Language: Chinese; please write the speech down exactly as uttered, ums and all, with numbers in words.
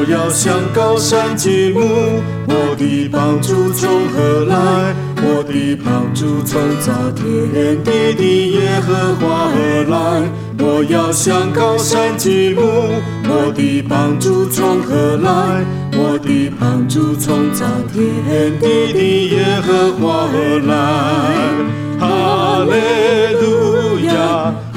我要向高山举目，我的帮助从何来？我的帮助从造天地的耶和华而来。我要向高山举目，我的帮助从何来？我的帮助从造天地的耶和华而来。哈利路亚，